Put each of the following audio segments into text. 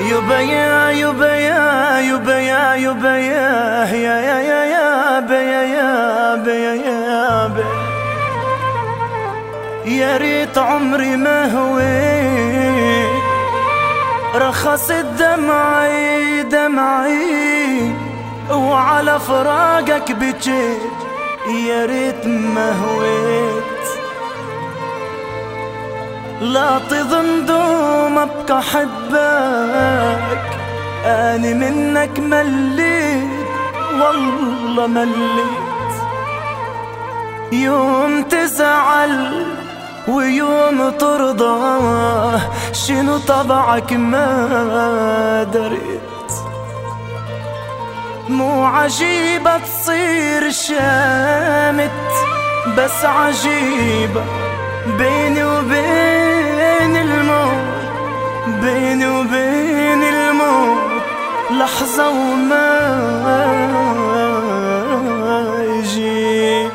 يبا يا يبا يا يبا يا يبا يا يا يا يا يا بيا يا بيا يا بيا. يا ريت عمري ما هويت رخصت دمعي دمعي وعلى فراقك بجيت. يا ريت ما هويت لا تظن دوم ابقى حبك. اني منك مليت والله مليت. يوم تزعل ويوم ترضى شنو طبعك ما دريت. مو عجيبة تصير شامت بس عجيبة بيني وبين الموت. بيني وبين الموت لحظة وما يجي.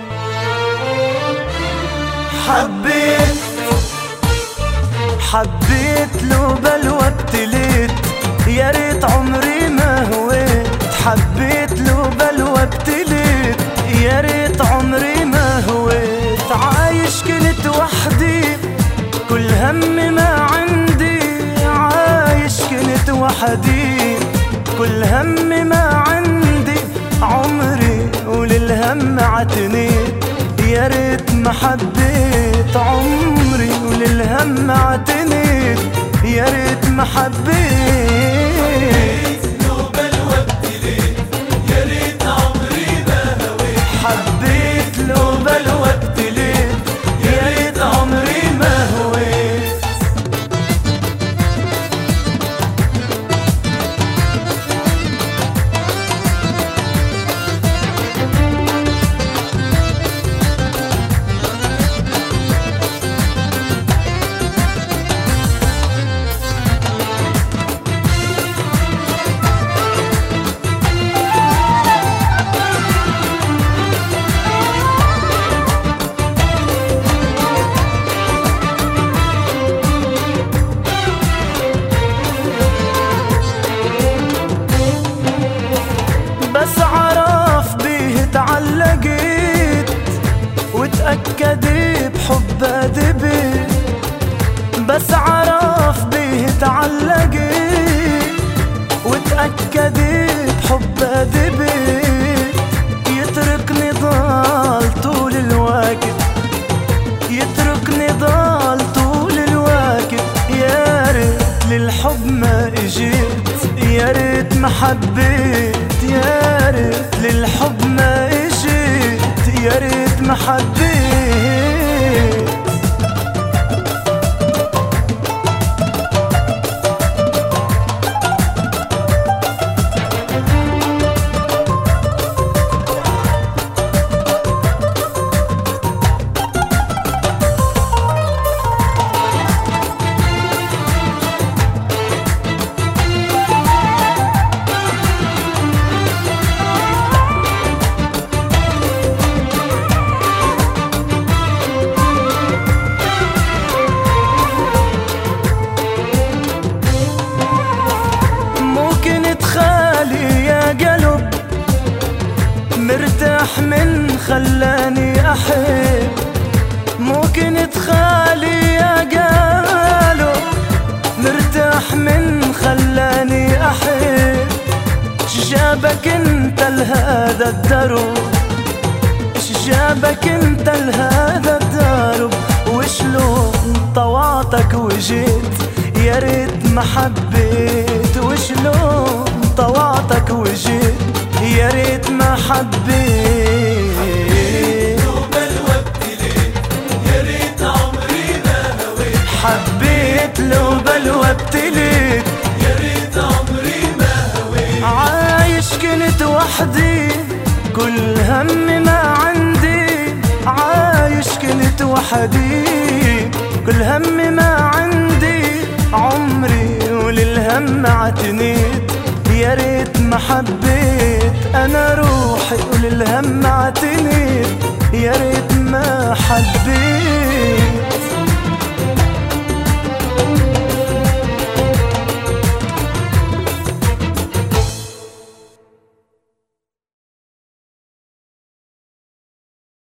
حبيت لو بلوى ابتليت. يا ريت عمري ما هويت. حبيت لو بلوى ابتليت. يا ريت عمري ما هويت. عايش كنت وحدي كل همي ما عندي. عايش كنت وحدي كل همي ما عندي. عمري وللهم عتنيت. يا ريت ما حبيت عمري وللهم عتنيت. يا ريت ما حبيت. حبيت لو بلوى ابتليت. يا ريت عمري ما هويت. بس عرف بيه تعلقت وتأكد بحبه دبت. بس عرف بيه تعلقت وتأكد بحبه دبت. يتركني ضال طول الوقت. يتركني ضال طول الوقت. يا ريت للحب ما اجيت. يا ريت ما حبيت. يا ريت للحب ما اجيت. يا ريت ما حبيت. خالي يا قلب مرتاح من خلاني أحب. ممكن تخالي يا قلب مرتاح من خلاني أحب. شجابك انت لهذا الدرب. شجابك انت لهذا الدرب. وشلون طوعتك وجيت. يا ريت ما حبيت. وشلون طوعتك وجيت. يا ريت ما حبيت. حبيت لو بلوى ابتليت. يا ريت عمري ما هويت. عايش كنت وحدي كل همي ما عندي. عايش كنت وحدي كل همي ما عندي. عمري وللهم عتنيت. يا ريت ما حبيت. انا روحي وللهم عتنيت. يا ريت ما حبيت.